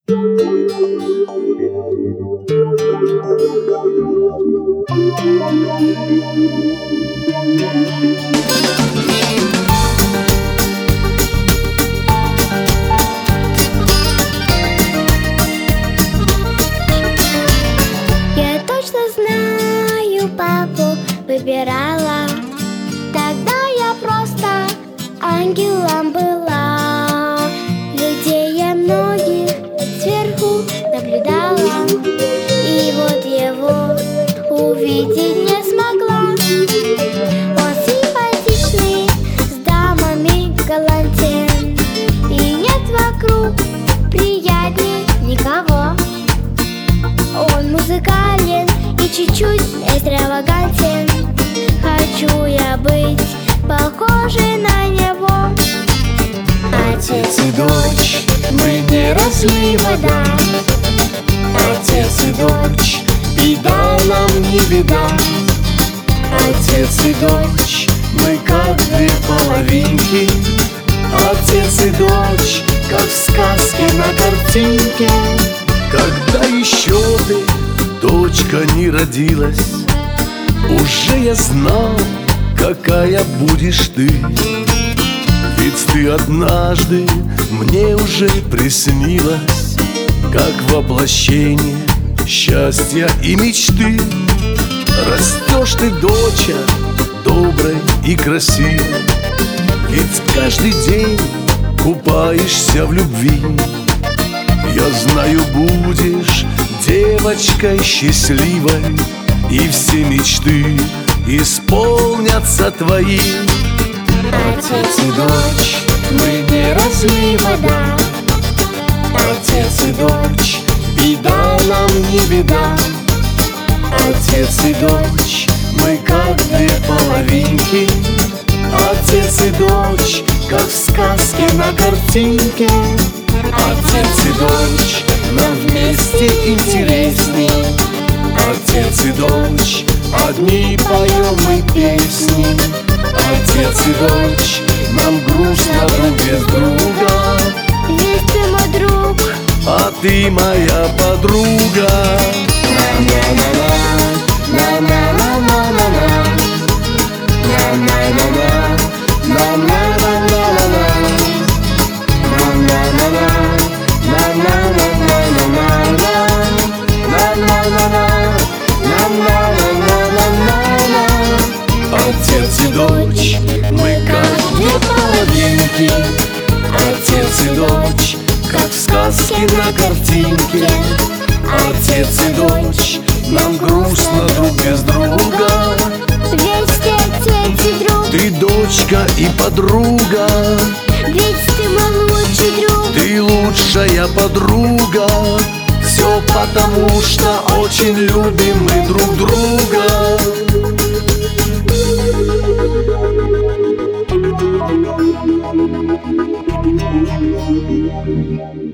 Я точно знаю, папу выбирала. Тогда я просто ангелом была. Людей я многих сверху наблюдала, и вот его увидеть не смогла. Он симпатичный, с дамами галантен, и нет вокруг приятней никого. Он музыкален и чуть-чуть экстравагантен. Хочу я быть похожей на него. Отец и дочь, мы не разлей вода. Отец и дочь, беда нам не беда. Отец и дочь, мы как две половинки. Отец и дочь, как в сказке на картинке. Когда еще ты, дочка, не родилась, уже я знал, какая будешь ты. Ведь ты однажды мне уже приснилась, как воплощение счастья и мечты. Растешь ты, доча, доброй и красивой, ведь каждый день купаешься в любви. Я знаю, будешь девочкой счастливой, и все мечты исполнятся твои. Отец и дочь, мы не разлей вода. Отец и дочь, беда нам не беда. Отец и дочь, мы как две половинки. Отец и дочь, как в сказке на картинке. Отец и дочь, нам вместе интересней. Отец и дочь, одни поем мы песни. Отец и дочь, нам грустно друг без друга. Ведь ты мой друг, а ты моя подруга. Отец и дочь, мы как две половинки. Отец и дочь, как в сказке на картинке. Отец и дочь, нам грустно друг без друга. ведь ты отец и друг. Ты дочка и подруга, Ведь ты мой лучший друг. ты лучшая подруга. Все потому, что очень любим мы друг друга.